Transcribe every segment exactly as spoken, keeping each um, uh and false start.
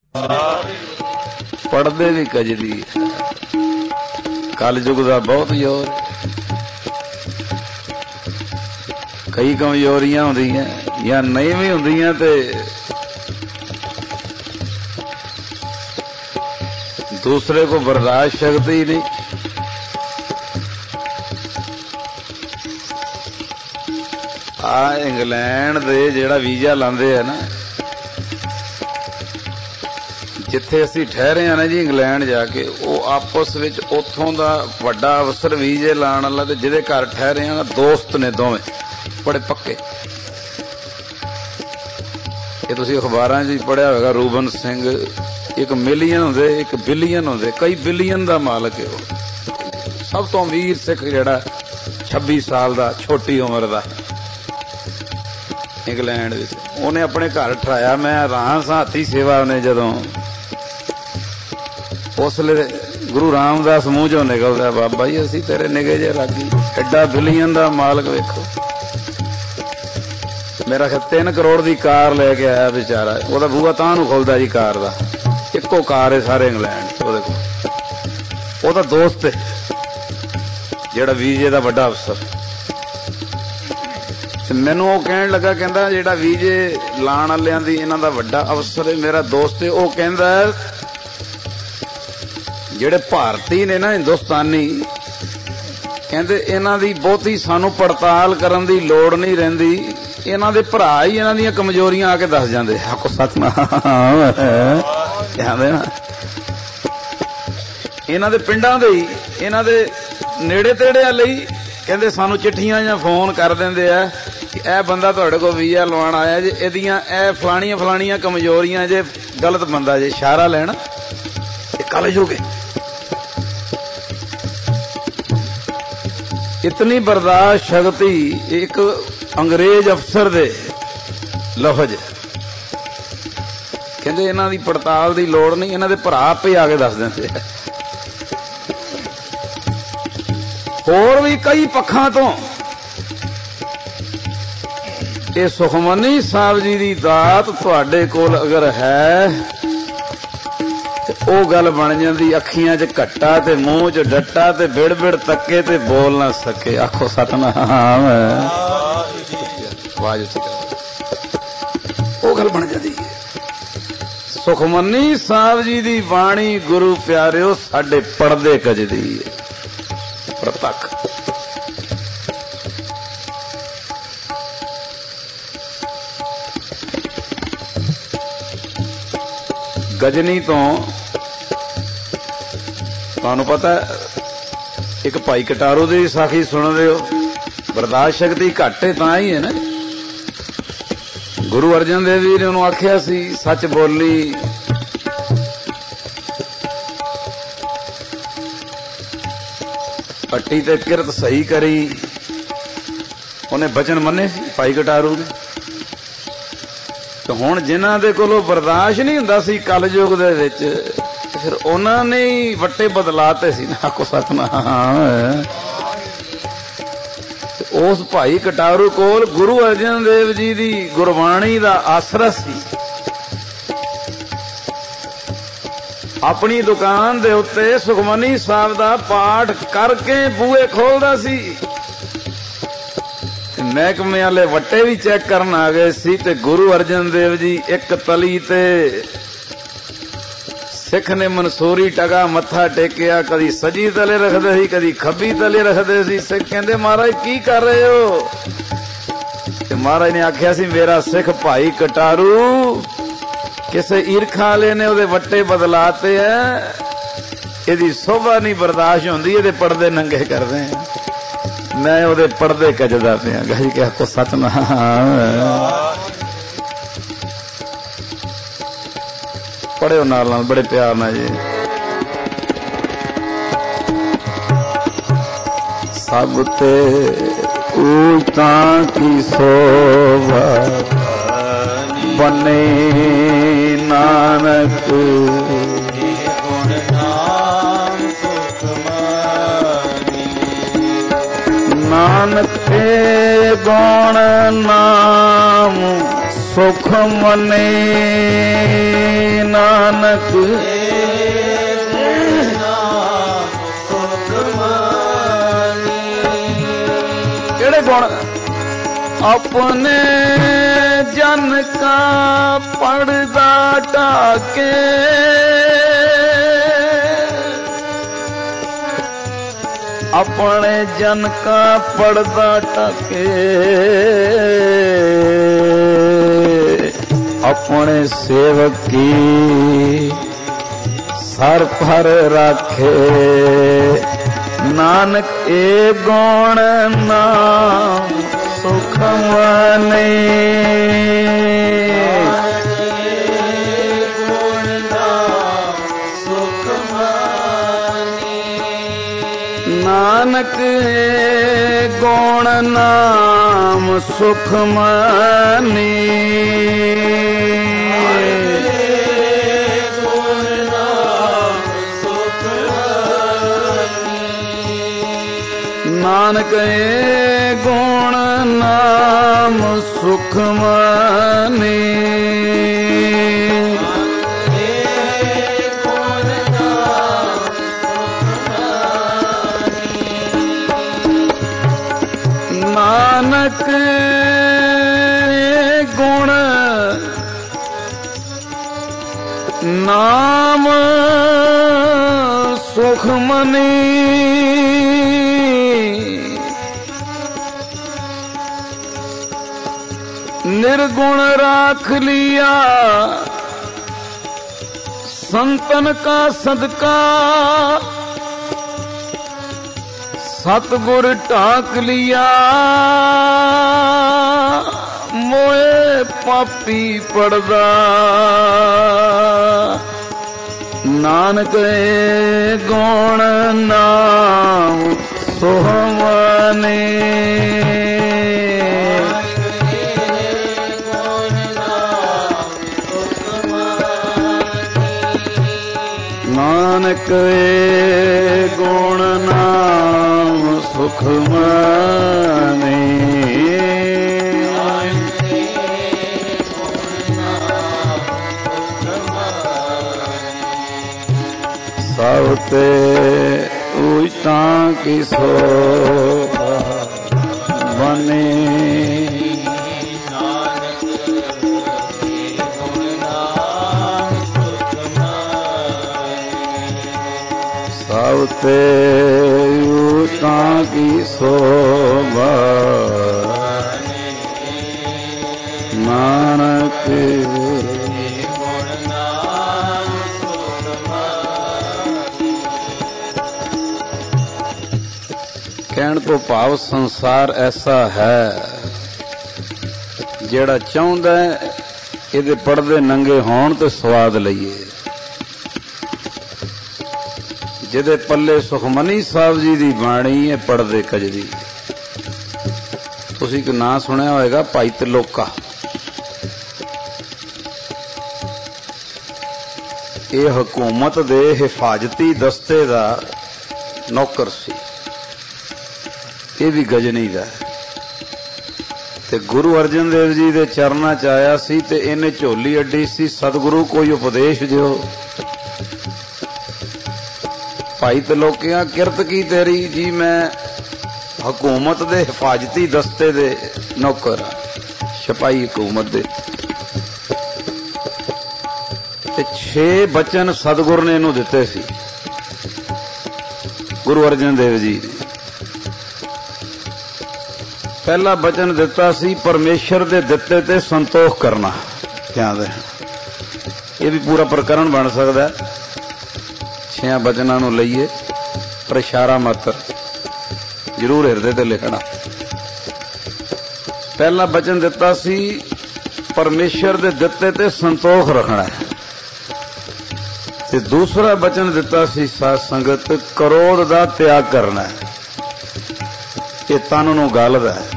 पढ़दे भी कजली कल युग का बहुत जोर। कई कमजोरियां होंदियां या नहीं भी होंदियां ते दूसरे को बर्दाश्त शक्ति ही नहीं। आ इंग्लैंड दे जेड़ा वीजा लांदे है ना, जिथे असी ठहरे हैं ना जी इंग्लैंड जाके, वो आपस विच उथों दा वड्डा अफसर वीजे लाण वाला ते जिहदे घर ठहरे हैं ना दोस्त ने दोवें बड़े पक्के। ये तुसीं अखबारां 'च पढ़िया होगा रूबन सिंह एक मिलियन होंदे एक बिलियन होंदे कई बिलियन दा मालक है। वो सब तो अमीर सिख जिहड़ा छब्बी साल दा छोटी उम्र दा इंग्लैंड विच उन्हें अपने घर ठहराया। मैं हैरान सा हाथी सेवा उन्हें जदों उसले गुरु रामदास मूँह चों निकलदा बाबा जी असीं तेरे निगे जे लागी एडा बिलियन दा मालक वेखो। मेरा ख्याल तीन करोड़ की कार लैके आया बेचारा। वह बूहा तां नूं खुलदा जी कार का, इक्को कार है सारे इंग्लैंड। वह दोस्त है जिहड़ा वीजे का वड्डा अफसर। मैनू वो कहण लगा कहंदा जिहड़ा वीजे लाण वालियां दी इन्हां दा वड्डा अफसर है मेरा दोस्त है। वो कहंदा जिहड़े भारती ने ना हिंदुस्तानी कहंदे इन्हां दी बहुती सानू पड़ताल करन दी लोड़ नहीं रहिंदी, इन्हां दे भरा ही इन्हां दीयां कमजोरियां आके दस जांदे। आखो सतनाम कहंदे ना इन्हां दे पिंडां दे ही इन्हां दे नेड़े तेड़े वाले ही कहंदे सानू चिट्ठियां जां फोन कर दिंदे आ कि यह बंदा तुहाडे कोल वीजा लवाण आया जे, इहदियां ए फलाणियां फलाणियां कमजोरियां जे, गलत बंदा जे, इशारा लेना कल युग है। इतनी बर्दाश्त शक्ति एक अंग्रेज अफसर दे लफज कहंदे इन्हां दी पड़ताल दी लोड़ नहीं, इन्हां दे भरा आपे आके दस दिंदे। होर भी कई पक्षां तो ये सुखमनी साहब जी दी दात तुहाडे कोल अगर है ओ गल बन जाती। अखियां च घट्टा ते मूंह च डट्टा ते बिड़ बिड़ तके ते बोल ना सके। आखो सतनाम ओ गल बन जाती है। सुखमनी साहब जी दी बाणी गुरु प्यारिओ साडे पड़दे कजदी है प्रतख। गजनी तो तुहानू पता एक भाई कटारू की साखी सुन रहे हो। बर्दाश्त शक्ति घट है तां ही है ना। गुरु अर्जन देव जी ने उन्होंने आख्या सी सच बोली, पट्टी ते किरत सही करी। उन्हें बचन मन्ने भाई कटारू ने। तो हुण जिन्हां दे कोलों बर्दाश्त नहीं हुंदा सी कल युग दे विच, फिर उन्होंने ही वट्टे बदलाते सी ना। को सतनाम उस भाई कटारू कोल गुरु अर्जन देव जी दी गुरबाणी दा आसरा सी। अपनी दुकान दे उत्ते सुखमनी साहब दा पाठ करके बूहे खोलदा सी। महकमे वाले वट्टे भी चेक करन आ गए सी ते गुरु अर्जन देव जी एक तली ते सिख ने मंसूरी टगा मत्था टेकिया, कदी सजी तले रखते सी कदी खब्बी तले रखते सी। सिख कहंदे महाराज की कर रहे हो? ते महाराज ने आख्या सी मेरा सिख भाई कटारू किसे ईरखा वाले ने उहदे वट्टे बदलाते है, इहदी शोभा नहीं बर्दाश्त होंदी, इहदे पर्दे नंगे करदे हैं। मैं उहदे पर्दे कजदा पिया। गज के आखो सतनाम। पढ़ियो नाल नाल बड़े प्यार नाल जी। सब ते ऊंचा की शोभा बने नानक, नानक के गुण नाम सुख मने नानक केड़े गुण अपने जन का पड़दा ढाके अपने जन का पड़दा ढाके अपने सेवक की सर पर रखे नानक ए गुण नाम सुख मने नानक गुण नाम सुख मनी नानक गुण नाम सुख मनी नानक गुण नाम सुख मनी निर्गुण राख लिया संतन का सदका सतगुर ढाक लिया मोए पापी पड़दा नानक गुण नाम सोहमने नानक गुण नाम सुख मने सबते उइता की शोभा बने सबते उइता की शोभा नानक कहण तो भाव संसार ऐसा है जेड़ा चाहुंदा है इहदे पड़दे नंगे होण ते स्वाद लईए जिहदे पल्ले सुखमनी साहब जी दी बाणी है पड़दे कजरी तुसीं एक नां सुनिया होएगा भाई त्रिलोका ये हुकूमत दे हिफाजती दस्ते दा नौकर सी ये भी गजनी दा ते गुरु अर्जन देव जी दे चरना च आया सी ते इन्हें झोली अड्डी सी सतगुरु कोई उपदेश दिओ भाई त्रिलोकिया किरत की तेरी जी मैं हुकूमत दे हिफाजती दस्ते दे नौकर सिपाही हुकूमत दे ते छे बचन सतगुरु ने इनू दिते सी गुरु अर्जन देव जी ने पहला बचन दिता सी परमेश्वर दे दिते ते संतोख करना ध्यान दे ये भी पूरा प्रकरण बन सकता है छे बचना नू लईए पर इशारा मात्र जरूर हिरदे ते लिखना पहला बचन दिता सी परमेश्वर दे दिते ते संतोख रखना है ते दूसरा बचन दिता सी साध संगत क्रोध दा त्याग करना है ये तन नू गलदा है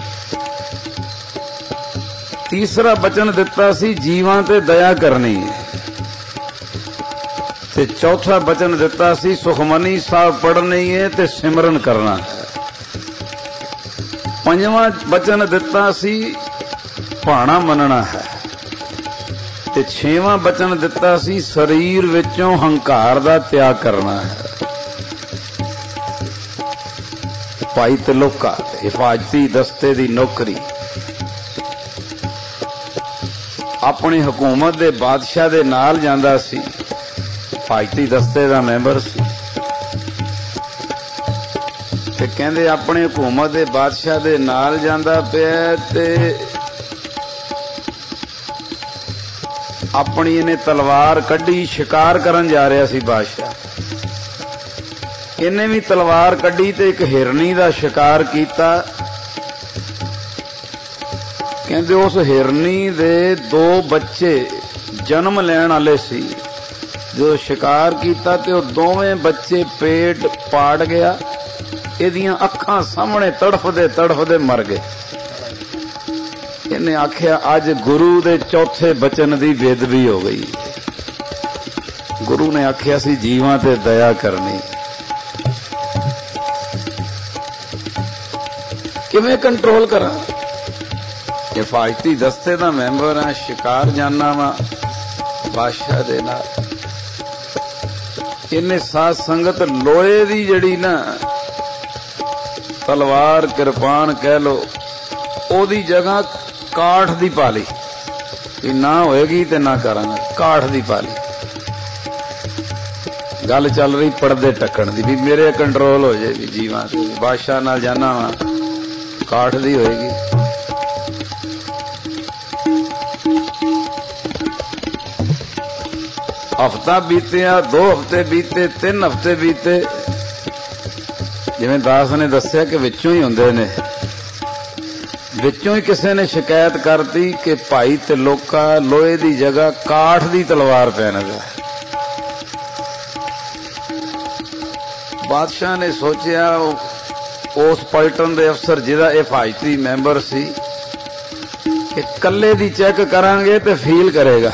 तीसरा बचन दिता सी जीवां ते दया करनी है ते चौथा बचन दिता सी सुखमनी साहब पढ़नी है ते सिमरन करना है पंजवां बचन दिता सी भाणा मनना है ਤੇ ਛੇਵਾਂ ਬਚਨ ਦਿੱਤਾ ਸੀ ਸਰੀਰ ਵਿੱਚੋਂ ਹੰਕਾਰ ਦਾ ਤਿਆਗ ਕਰਨਾ ਹੈ। ਭਾਈ ਤਲੋਕਾ ਹਿਫਾਜ਼ਤੀ ਦਸਤੇ ਦੀ ਨੌਕਰੀ, ਆਪਣੀ ਹਕੂਮਤ ਦੇ ਬਾਦਸ਼ਾਹ ਦੇ ਨਾਲ ਜਾਂਦਾ ਸੀ, ਹਿਫਾਜ਼ਤੀ ਦਸਤੇ ਦਾ ਮੈਂਬਰ ਸੀ ਤੇ ਕਹਿੰਦੇ ਆਪਣੇ ਹਕੂਮਤ ਦੇ ਬਾਦਸ਼ਾਹ ਦੇ ਨਾਲ ਜਾਂਦਾ ਪਿਆ ਤੇ ਆਪਣੀ ਇਹਨੇ ਤਲਵਾਰ ਕੱਢੀ, ਸ਼ਿਕਾਰ ਕਰਨ ਜਾ ਰਿਹਾ ਸੀ ਬਾਦਸ਼ਾਹ। ਇਹਨੇ ਵੀ ਤਲਵਾਰ ਕੱਢੀ ਤੇ ਇੱਕ ਹਿਰਨੀ ਦਾ ਸ਼ਿਕਾਰ ਕੀਤਾ। ਕਹਿੰਦੇ ਉਸ ਹਿਰਨੀ ਦੇ ਦੋ ਬੱਚੇ ਜਨਮ ਲੈਣ ਵਾਲੇ ਸੀ। ਜਦੋਂ ਸ਼ਿਕਾਰ ਕੀਤਾ ਤੇ ਉਹ ਦੋਵੇਂ ਬੱਚੇ ਪੇਟ ਪਾੜ ਗਿਆ, ਇਹਦੀਆਂ ਅੱਖਾਂ ਸਾਹਮਣੇ ਤੜਫਦੇ ਤੜਫਦੇ ਮਰ ਗਏ। ਇਹਨੇ ਆਖਿਆ ਅੱਜ ਗੁਰੂ ਦੇ ਚੌਥੇ ਬਚਨ ਦੀ ਬੇਦਬੀ ਹੋ ਗਈ। ਗੁਰੂ ਨੇ ਆਖਿਆ ਸੀ ਜੀਵਾਂ ਤੇ ਦਇਆ ਕਰਨੀ, ਕਿਵੇਂ ਕੰਟਰੋਲ ਕਰਾਂ? ਹਿਫਾਜ਼ਤੀ ਦਸਤੇ ਦਾ ਮੈਂਬਰ ਆ, ਸ਼ਿਕਾਰ ਜਾਨਾ ਵਾ ਬਾਦਸ਼ਾਹ ਦੇ ਨਾਲ। ਇਹਨੇ ਸਾਧ ਸੰਗਤ ਲੋਹੇ ਦੀ ਜਿਹੜੀ ਨਾ ਤਲਵਾਰ ਕਿਰਪਾਨ ਕਹਿ ਲੋ, ਉਹਦੀ ਜਗ੍ਹਾ ਕਾਠ ਦੀ ਪਾ ਲਈ ਵੀ ਨਾ ਹੋਏਗੀ ਤੇ ਨਾ ਕਰਾਂਗੇ, ਕਾਠ ਦੀ ਪਾ ਲਈ। ਗੱਲ ਚੱਲ ਰਹੀ ਪਰਦੇ ਟੱਕਣ ਦੀ ਵੀ ਮੇਰੇ ਕੰਟਰੋਲ ਹੋ ਜਾਏ ਵੀ ਜੀਵਾਂ ਤੇ। ਬਾਦਸ਼ਾਹ ਨਾਲ ਜਾਣਾ ਵਾ, ਕਾਠ ਦੀ ਹੋਏਗੀ। ਹਫ਼ਤਾ ਬੀਤਿਆ, ਦੋ ਹਫ਼ਤੇ ਬੀਤੇ, ਤਿੰਨ ਹਫ਼ਤੇ ਬੀਤੇ। ਜਿਵੇਂ ਦਾਸ ਨੇ ਦੱਸਿਆ ਕਿ ਵਿੱਚੋਂ ਹੀ ਹੁੰਦੇ ਨੇ, ਵਿੱਚੋਂ ਹੀ ਕਿਸੇ ਨੇ ਸ਼ਿਕਾਇਤ ਕਰਤੀ ਕਿ ਭਾਈ ਤਲੋਕਾ ਲੋਹੇ ਦੀ ਜਗ੍ਹਾ ਕਾਠ ਦੀ ਤਲਵਾਰ ਪਹਿਨਦਾ। ਬਾਦਸ਼ਾਹ ਨੇ ਸੋਚਿਆ ਉਸ ਪਲਟਨ ਦੇ ਅਫਸਰ ਜਿਹਦਾ ਇਹ ਹਿਫਾਜ਼ਤੀ ਮੈਂਬਰ ਸੀ ਕਿ ਕੱਲੇ ਦੀ ਚੈੱਕ ਕਰਾਂਗੇ ਤੇ ਫੀਲ ਕਰੇਗਾ।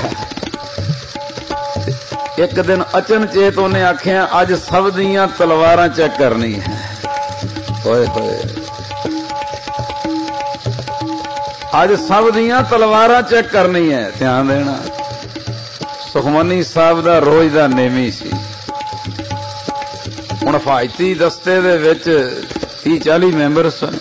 ਇੱਕ ਦਿਨ ਅਚਨਚੇਤ ਉਹਨੇ ਆਖਿਆ ਅੱਜ ਸਭ ਦੀਆਂ ਤਲਵਾਰਾਂ ਚੈੱਕ ਕਰਨੀ ਹੈ। ਹੋਏ ਹੋਏ ਅੱਜ ਸਭ ਦੀਆਂ ਤਲਵਾਰਾਂ ਚੈੱਕ ਕਰਨੀ ਹੈ। ਧਿਆਨ ਦੇਣਾ, ਸੁਖਮਨੀ ਸਾਹਿਬ ਦਾ ਰੋਜ਼ ਦਾ ਨੇਮੀ ਸੀ। ਹੁਣ ਹਿਫਾਜ਼ਤੀ ਦਸਤੇ ਦੇ ਵਿੱਚ ਤੀਹ ਚਾਲੀ ਮੈਂਬਰ ਸਨ।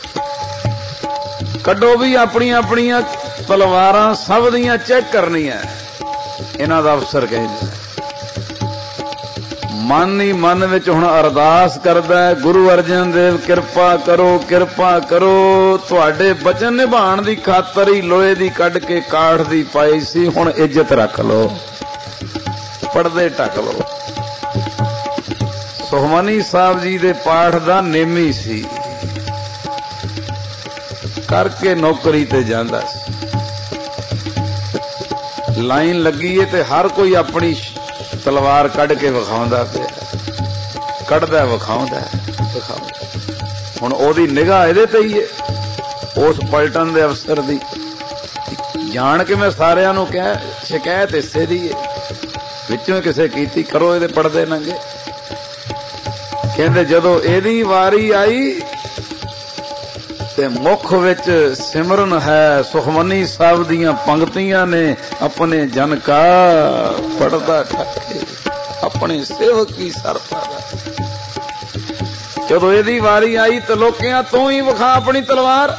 ਕੱਢੋ ਵੀ ਆਪਣੀਆਂ ਆਪਣੀਆਂ ਤਲਵਾਰਾਂ ਸਭ ਦੀਆਂ ਚੈੱਕ ਕਰਨੀਆਂ, ਇਹਨਾਂ ਦਾ ਅਫਸਰ ਕਹਿੰਦਾ। ਮਨ ਹੀ ਮਨ ਵਿੱਚ ਹੁਣ ਅਰਦਾਸ ਕਰਦਾ ਹੈ, ਗੁਰੂ ਅਰਜਨ ਦੇਵ ਕਿਰਪਾ ਕਰੋ, ਕਿਰਪਾ ਕਰੋ। ਤੁਹਾਡੇ ਬਚਨ ਨਿਭਾਉਣ ਦੀ ਖਾਤਰ ਹੀ ਲੋਹੇ ਦੀ ਕੱਢ ਕੇ ਕਾਠ ਦੀ ਪਾਈ ਸੀ, ਹੁਣ ਇੱਜ਼ਤ ਰੱਖ ਲਓ, ਪਰਦੇ ਢੱਕ ਲਓ। ਸੁਖਮਨੀ ਸਾਹਿਬ ਜੀ ਦੇ ਪਾਠ ਦਾ ਨੇਮੀ ਸੀ, ਕਰਕੇ ਨੌਕਰੀ ਤੇ ਜਾਂਦਾ ਸੀ। ਲਾਈਨ ਲੱਗੀ ਏ ਤੇ ਹਰ ਕੋਈ ਆਪਣੀ ਤਲਵਾਰ ਕੱਢ ਕੇ ਵਿਖਾਉਂਦਾ ਪਿਆ, ਕੱਢਦਾ ਵਿਖਾਉਂਦਾ ਵਿਖਾਉਂਦਾ। ਹੁਣ ਉਹਦੀ ਨਿਗਾਹ ਇਹਦੇ ਤੇ ਹੀ ਏ, ਉਸ ਪਲਟਨ ਦੇ ਅਫਸਰ ਦੀ। ਜਾਣ ਕੇ ਮੈਂ ਸਾਰਿਆਂ ਨੂੰ ਕਹਿ ਸ਼ਿਕਾਇਤ ਹਿੱਸੇ ਦੀ ਏ, ਵਿੱਚੋਂ ਕਿਸੇ ਕੀਤੀ, ਕਰੋ ਇਹਦੇ ਪਰਦੇ ਨੰਗੇ। ਕਹਿੰਦੇ ਜਦੋਂ ਇਹਦੀ ਵਾਰੀ ਆਈ ਤੇ ਮੁੱਖ ਵਿੱਚ ਸਿਮਰਨ ਹੈ, ਸੁਖਮਨੀ ਸਾਹਿਬ ਦੀਆਂ ਪੰਕਤੀਆਂ ਨੇ, ਆਪਣੇ ਜਨ ਕਾ ਪੜਦਾ ਠਾਕੇ ਆਪਣੇ ਸੇਵਕ ਕੀ ਸਰਤਾ ਦਾ। ਜਦੋਂ ਇਹਦੀ ਵਾਰੀ ਆਈ ਤੇ ਲੋਕਿਆਂ ਤੂੰ ਹੀ ਵਿਖਾ ਆਪਣੀ ਤਲਵਾਰ।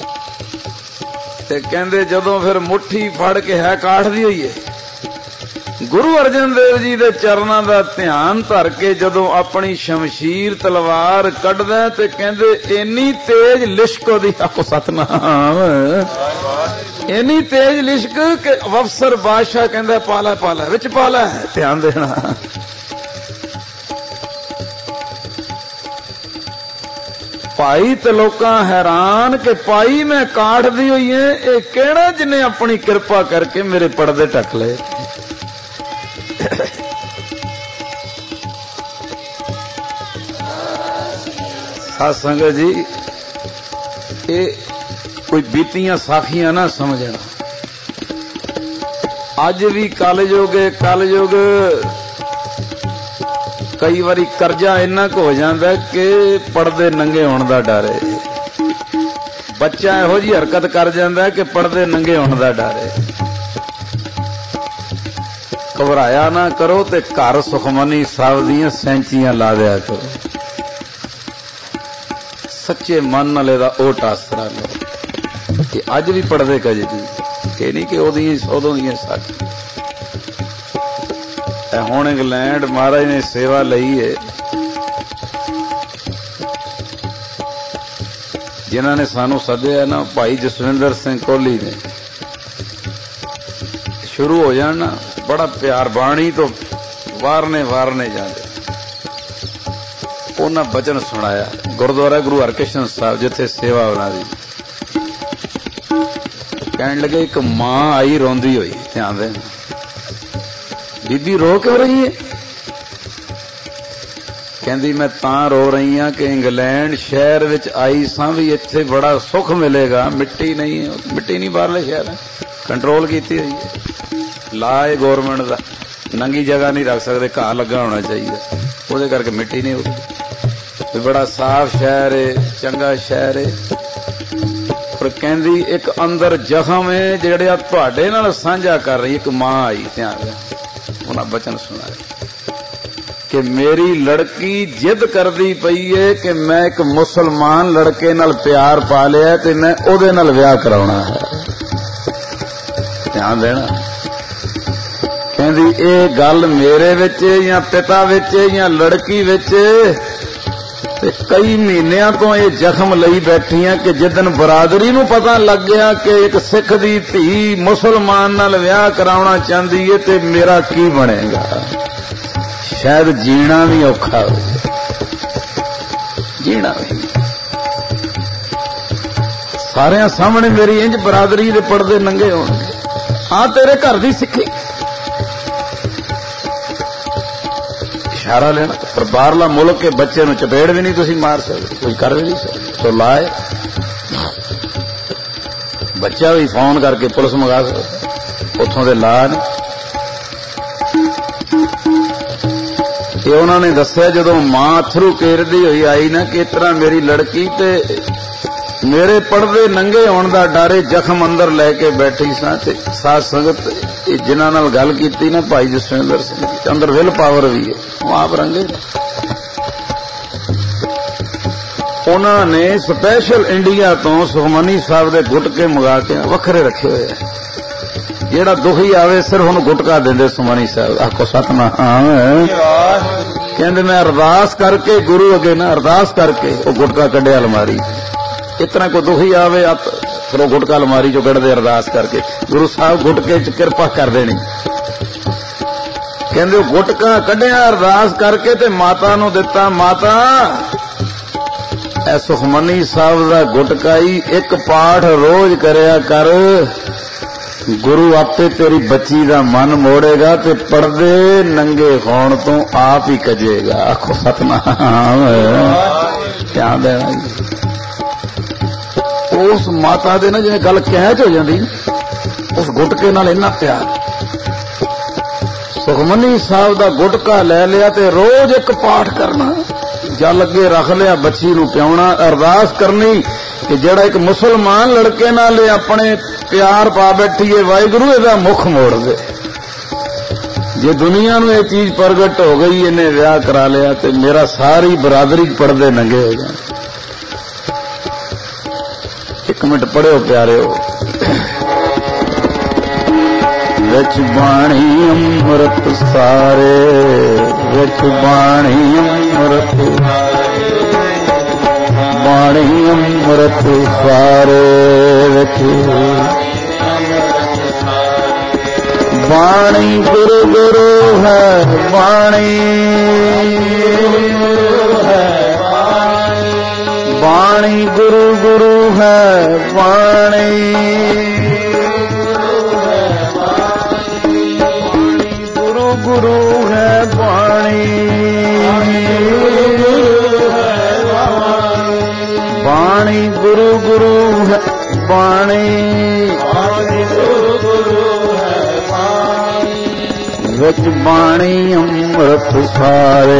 ਤੇ ਕਹਿੰਦੇ ਜਦੋਂ ਫਿਰ ਮੁੱਠੀ ਫੜ ਕੇ ਹੈ ਕਾਠ ਦੀ ਹੋਈ ਹੈ, ਗੁਰੂ ਅਰਜਨ ਦੇਵ ਜੀ ਦੇ ਚਰਨਾਂ ਦਾ ਧਿਆਨ ਧਰ ਕੇ ਜਦੋਂ ਆਪਣੀ ਸ਼ਮਸ਼ੀਰ ਤਲਵਾਰ ਕੱਢਦਾ ਤੇ ਕਹਿੰਦੇ ਇੰਨੀ ਤੇਜ਼ ਲਿਸ਼ਕ ਉਹਦੀ, ਆਖੋ ਸਤਨਾਮ, ਇੰਨੀ ਤੇਜ਼ ਲਿਸ਼ਕ ਕਿ ਅਫਸਰ ਬਾਦਸ਼ਾਹ ਕਹਿੰਦਾ ਪਾਲਾ ਪਾਲਾ ਵਿੱਚ ਪਾਲਾ ਹੈ। ਧਿਆਨ ਦੇਣਾ, ਭਾਈ ਤਲੋਕਾ ਹੈਰਾਨ ਕਿ ਭਾਈ ਮੈਂ ਕਾਠ ਦੀ ਹੋਈ ਹੈ, ਇਹ ਕਿਹੜਾ ਜਿਹਨੇ ਆਪਣੀ ਕਿਰਪਾ ਕਰਕੇ ਮੇਰੇ ਪਰਦੇ ਢੱਕ ਲਏ। ਸਾਧ ਸੰਗਤ ਜੀ, ਇਹ ਕੋਈ ਬੀਤੀਆਂ ਸਾਖੀਆਂ ਨਾ ਸਮਝਣਾ। ਅੱਜ ਵੀ ਕਲਯੁਗ ਕਲਯੁਗ ਕਈ ਵਾਰੀ ਕਰਜ਼ਾ ਇੰਨਾ ਕੁ ਹੋ ਜਾਂਦਾ ਕਿ ਪਰਦੇ ਨੰਗੇ ਹੋਣ ਦਾ ਡਰ ਹੈ। ਬੱਚਾ ਇਹੋ ਜਿਹੀ ਹਰਕਤ ਕਰ ਜਾਂਦਾ ਕਿ ਪਰਦੇ ਨੰਗੇ ਹੋਣ ਦਾ ਡਰ ਹੈ। घबराया ना करो ते घर सुखमनी साहब दियां सैंचियां ला दिया करो। सच्चे मन नाल इहदा ओट आसरा लो। ये अज भी पढ़दे कजे दी, ये नहीं कि ओदियां उदों दियां सच। हुण इंग्लैंड महाराज ने सेवा लई है, जिन्हां ने सानू सद्या ना भाई जसविंदर सिंह कोहली ने। शुरू हो जाना बड़ा प्यार बाणी तो वारने वारने जाते। उन्हें बचन सुनाया गुरुद्वारा गुरु हरकृष्ण साहब जिथे सेवा उन्हां दी। कहन लगे एक मां आई रोंदी हुई, ध्यान देना बीबी रो क्यों रही है? कहती मैं तां रो रही हाँ कि इंग्लैंड शहर विच आई सां भी इत्थे बड़ा सुख मिलेगा, मिट्टी नहीं है, मिट्टी नहीं बाहरले शहर कंट्रोल की हुई है, ला है गौरमेंट का, नंगी जगह नहीं रख सकते, घाह लगा होना चाहिए, वो करके मिट्टी नहीं होगी। बड़ा साफ शहर है, चंगा शहर है। पर कहती एक अंदर जख्म है जिहड़ा तुहाडे नाल साझा कर रही। एक मां आई, ध्यान उन्हें बचन सुनाया कि मेरी लड़की जिद करदी पई है कि मैं एक मुसलमान लड़के नाल प्यार पा लिया ते मैं ओदे नाल विआह कराउणा है। ध्यान देना, कहंदी ए गल मेरे विच या पिता विच या लड़की विच ते कई महीनिਆਂ ਤੋਂ ਇਹ ਜ਼ਖਮ ਲਈ ਬੈਠੀਆਂ कि जिदन बरादरी ਨੂੰ पता लग गया कि एक सिख दी धी मुसलमान नाल विआह कराउणा चाहती है ते मेरा की बनेगा। शायद जीना भी औखा हो, जीना भी। सारे सामने मेरी इंज बरादरी दे पर्दे नंगे होणगे। हाँ तेरे घर दी सिक्खी इशारा लेना, पर बाहरला मुल्क के बच्चे नूं चपेड़ भी नहीं तुसी मार सकते, कुछ कर भी नहीं सकते। तो लाए बच्चा भी फोन करके पुलिस मंगा सकते, उथों दे ला ने। उन्होंने दसिया जो मां अथरू केरदी हुई आई ना कि इस तरह मेरी लड़की ते मेरे पड़दे नंगे होने का डर जख्म अंदर लैके बैठी सा। साध संगत जिन्हां नाल गल कीती ना भाई जसविंदर सिंह, अंदर विल पावर भी है, वो आप रंगे। उन्होंने स्पैशल इंडिया तो सुखमनी साहब के गुटके मंगा के वखरे रखे हुए हैं। जेड़ा दुखी आवे सिर्फ उन्हें गुटका देंदे सुखमनी साहब। आखो सतनाम। कहते मैं अरदास करके गुरु अगे ना अरदास करके वो गुटका कढ़े अलमारी। इतना को दुखी आवे आप फिर वो गुटका अलमारी चो कढ़ दे अरदास करके। गुरु साहब गुटके च किरपा कर देनी। कहते गुटका कढ़िया अरदास करके ते माता नू दिता। माता ए सुखमनी साहब का गुटका ही एक पाठ रोज करया कर, गुरु आपे तेरी बच्ची का मन मोड़ेगा ते पर्दे नंगे होण तो आप ही कजेगा। आखो सतनाम। क्या देना उस माता दे ना जिवें गल कैच हो जाती, उस गुटके नाल इन्ना प्यार। सुखमनी साहब का गुटका ले लिया ते रोज एक पाठ करना, जल अगे रख लिया, बच्ची नूं पियाउणा, अरदास करनी कि जेड़ा एक मुसलमान लड़के नाल अपने प्यार पा बैठी है, वाहिगुरू इहदा मुख मोड़ दे। जे दुनिया नूं ये चीज प्रगट हो गई, इन्हें विआह करा लिया तो मेरा सारी बरादरी पर्दे नंगे हो जाए। एक मिनट पढ़ियो प्यारिओ। विच बाणी अमृत सारे, विच बाणी अमृत बाणी अमृत सारे, विच बाणी गुरु गुरु है, बाणी बाणी गुरु गुरु है, बाणी गुरु गुरु है, बाणी बाणी गुरु गुरु है, बाणी विच बाणी अमृत सारे,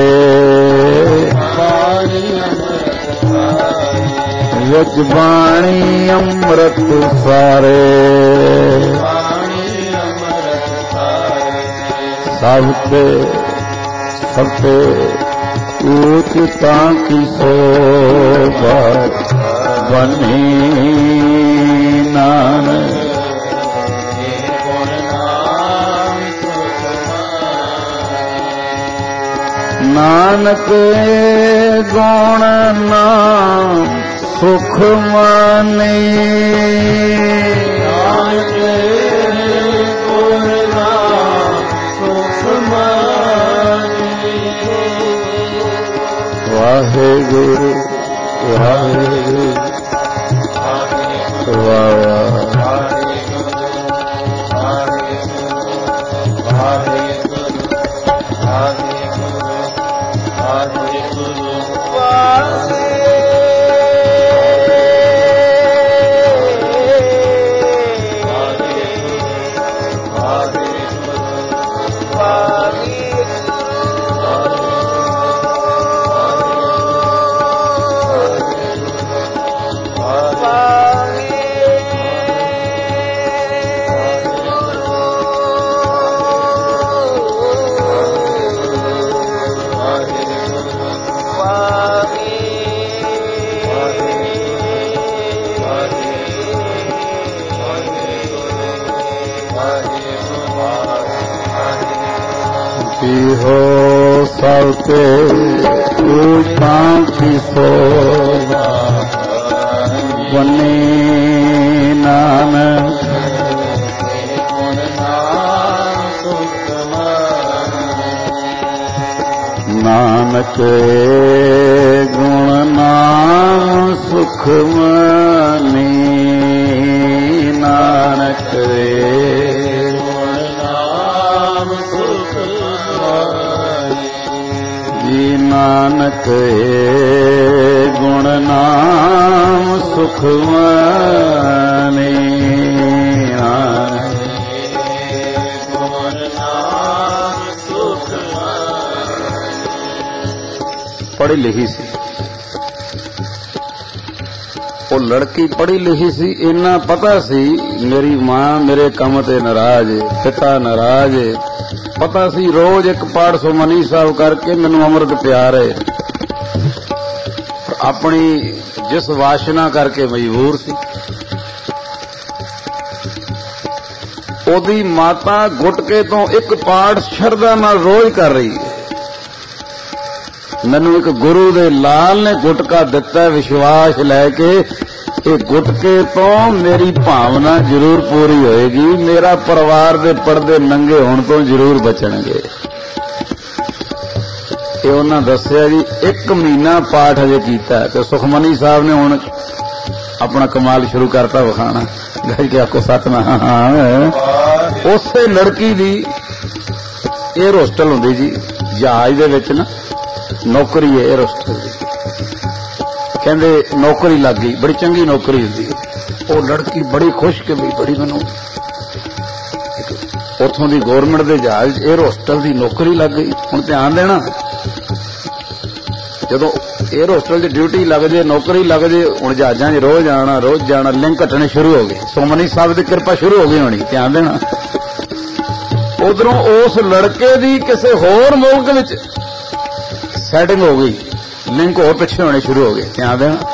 विच बाणी अमृत सारे, सबते सबते ऊंचता की शोभा बनी नानक नानक गुण नाम सुख माने नानक गुण नाम सुख माने वाहेगुरु वाहेगुरु हो सबके ऊंचा की शोभा बनी नानक नानक गुण नाम सुख मनी नानक नानक गुण नाम सुख माने गुण नाम सुख पढ़ी लिखी सी वो लड़की पढ़ी लिखी सी इन्ना पता सी मेरी मां मेरे काम ते नाराज पिता नाराज पता सी रोज एक पाठ सुमनी साहब करके मैनू अमृत प्यार है अपनी जिस वासना करके मजबूर सी ओदी माता गुटके तो एक पाठ शरदा नाल रोज कर रही है मैनू एक गुरु दे लाल ने गुटका दिता विश्वास लैके ये गुटके तो मेरी भावना जरूर पूरी होएगी मेरा परिवार दे पर्दे नंगे होने तो जरूर बचणगे ये उन्हां दस्सिया जी एक महीना पाठ अजे कीता ते सुखमनी साहब ने हुण अपना कमाल शुरू करता विखाना गज के आखो सतनाम उसे लड़की दी एयर होस्टल हुंदी जी जहाज दे विच ना नौकरी है एयर होस्टल दी कहंदे नौकरी लग गई बड़ी चंगी नौकरी हुंदी है वो लड़की बड़ी खुश कि भी बड़ी मैनू उथों दी गौरमेंट दे जहाज एयर होस्टल दी नौकरी लग गई हुण ध्यान देना जदों एयर होस्टल च ड्यूटी लग जाए नौकरी लग जाए हुण जहाजां च रोज आना रोज जाना लिंक कटने शुरू हो गए सुखमनी साहब दी किरपा शुरू हो गई होनी ध्यान देना उधरों उस लड़के दी किसी होर मुल्क विच सैटिंग हो गई लिंक और पिछे होने शुरू हो गए ध्यान देना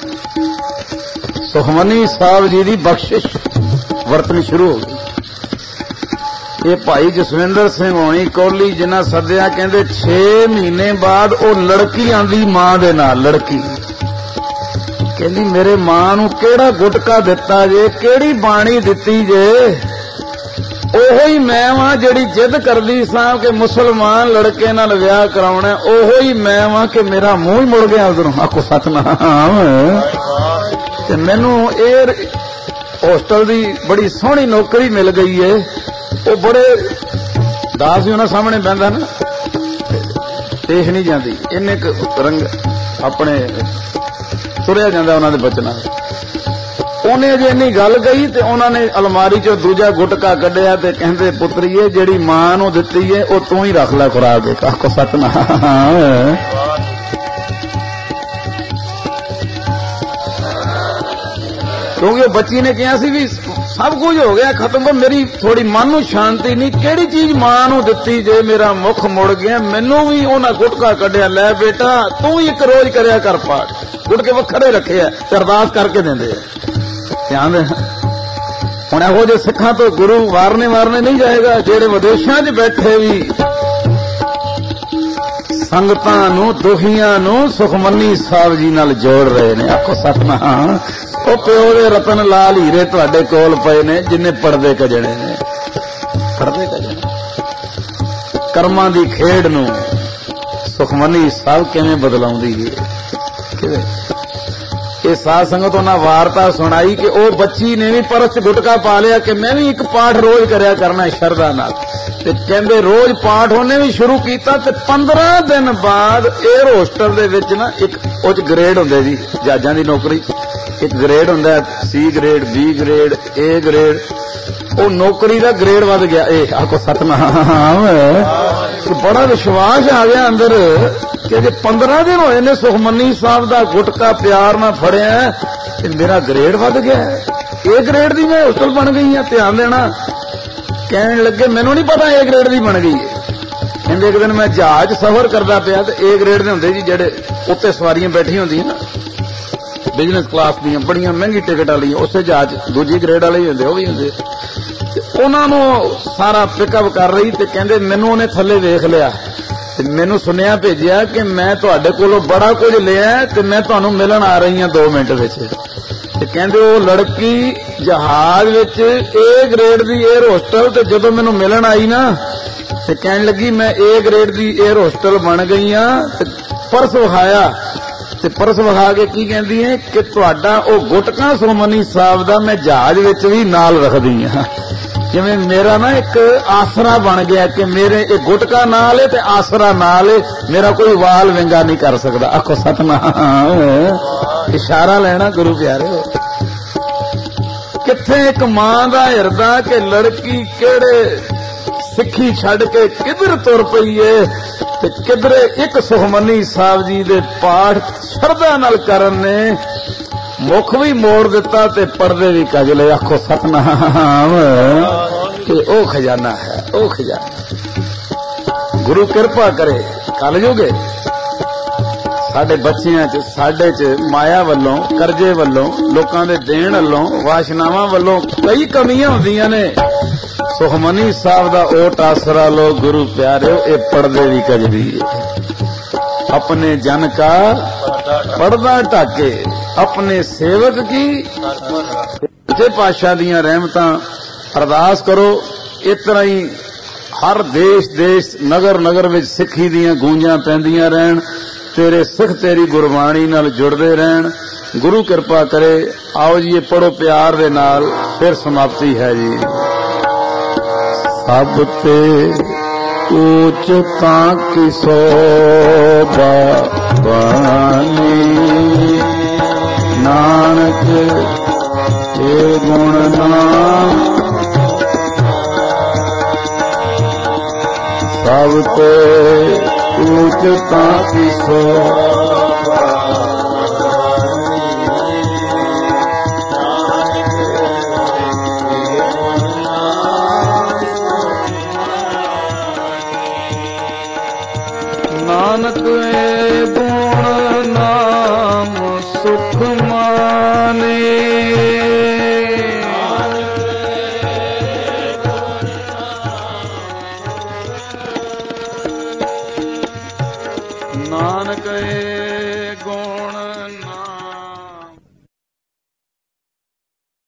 सुखमनी साहब जी की बख्शिश वरतनी शुरू हो गई ये भाई जसविंदर सिंह होनी कोहली जिन्ना सद्या कहते छे महीने बाद वो लड़की आंदी मां दे नाल लड़की कहती मेरे मां नू केड़ा गुटका दिता जे केड़ी बाणी दिती जे ओहो ही मैं वां जिहड़ी जिद करदी सां कि मुसलमान लड़के नाल विआह कराउणा ओहो ही मैं वां कि मेरा मूंह ही मुड़ गया उधरों आखो सतनाम ते मैनू एयर होस्टल दी बड़ी सोहनी नौकरी मिल गई है वो बड़े दास जी उन्हां सामने बहंदा ना पेश नहीं जाती इन्ने रंग अपने तुरिया जांदा उन्हां दे बचनां उन्हें जे इन्नी गल कही ते उन्होंने अलमारी चो दूजा गुटका कढ़िया ते कहंदे पुत्रीए जिहड़ी मां नूं दित्ती है वो तू ही रख लै खुराक के आखो सतनाम क्योंकि बच्ची ने कहा सी भी सब कुछ हो गया खत्म। पर मेरी थोड़ी मन नूं शांति नहीं, किहड़ी चीज मां नूं दित्ती जे मेरा मुख मुड़ गया। मैनू भी उन्हां गुटका कढ़िया, लै बेटा तू ही एक रोज करिया कर पाठ। गुटके वखरे रखे है ते अरदास करके देंदे आ। ध्यान दे हुण इहो जे सिखां तो गुरु वारने वारने नहीं जाएगा, जेड़े विदेशां 'च बैठे भी संगतां नूं दुखियां नूं सुखमनी साहब जी नाल जोड़ रहे ने। आखो सतनाम। ओ प्यो दे रतन लाल हीरे तुहाडे कोल पए ने, जिन्ने पड़दे कजणे ने, पड़दे कजणे। कर्मां दी खेड नूं सुखमनी साहब किवें बदलाउंदी है, किवें? ये साध संगत उन्हां वारता सुनाई कि ओ बच्ची ने भी परस गुटका पा लिया कि मैं भी एक पाठ रोज करया करना शरदा नाल। ते कहंदे रोज पाठ उन्हें भी शुरू कीता ते पंद्रह दिन बाद एयर होस्टल दे विच ना एक उच ग्रेड हुंदे जी, जहाजां दी नौकरी एक ग्रेड हुंदा, C grade, B grade, A grade. ओ नौकरी दा ग्रेड वध गया। ए आखो सतनाम। बड़ा विश्वास आ गया अंदर कि जे पंद्रह दिन होए ने सुखमनी साहब दा गुटका प्यार नाल फड़िया ते मेरा ग्रेड वध गया। ए ग्रेड दी मैं होस्टल बन गई है। ध्यान देना। कहन लगे मैनू नहीं पता ए ग्रेड दी बन गई है। कहंदे एक दिन मैं जहाज सफर करदा पिया ते ए ग्रेड दे हुंदे जी जेड़े उत्ते सवारियां बैठियां हुंदियां ना, बिजनेस क्लास दियां बड़ियां महंगी टिकट वाली, उसे जहाज दूजी ग्रेड वाले ही हुंदे, वो भी हुंदे। उन्हां नूं सारा पिकअप कर रही ते कहंदे मैनू उन्हें थल्ले वेख लिया ते मैनू सुनिया भेजिया कि मैं तुहाडे कोलों बड़ा कुछ लिया ते मैं तुहानूं मिलण आ रही हां दो मिनट विच। ते कहंदे ओ लड़की जहाज विच ए ग्रेड दी एयर होस्टल ते जदों मैनू मिलण आई ना ते कहण लगी मैं ए ग्रेड दी एयर होस्टल बन गई हां ते परस विखाया ते परस विखा के की कहंदी है कि तुहाडा ओ गुटका सुखमनी साहब दा मैं जहाज विच भी नाल रखदी हां। जिवें मेरा ना एक आसरा बन गया कि मेरे एक गुटका नाल है ते आसरा नाल है, मेरा कोई वाल विंगा नहीं कर सकदा। आखो सतनाम। इशारा लेना गुरु प्यारे। किथे एक मां दा हिरदा कि लड़की केड़े सिक्खी छड़ के किधर तुर पई है ते किधरे एक सुखमनी साहब जी दे पाठ शरदा नाल करन ने मुख भी मोड़ दिता ते पर्दे भी कज ले। आखो सतनाम। कि ओ खजाना है, ओ खजाना। गुरु कृपा करे कल जुगे साडे बच्चियां च साडे च माया वल्लों, करजे वल्लों, लोकां दे देण वल्लों, वाशनावां वल्लों कई कमियां हुंदियां ने। सुखमनी साहब दा ओट आसरा लो गुरु प्यारे। ए पर्दे भी कजदी अपने जन का पर्दा ढाके, अपने सेवक की सच्चे पातशाह दियां रहमतां। अरदास करो इस तरह ही हर देश देश नगर नगर विच सिੱਖੀ दियां गूंजां पैंदियां रहन, तेरे सिख तेरी गुरबाणी नाल जुड़दे रहन। गुरु कृपा करे। आओ जी ये पढ़ो प्यार दे नाल, फिर समाप्ति है जी। सब ते ऊच तां की शोभा बानी, नानक ए गुण नाम सब ते ऊच तां की शोभा। नानक ए गुण नाम सुख माने, नानक ए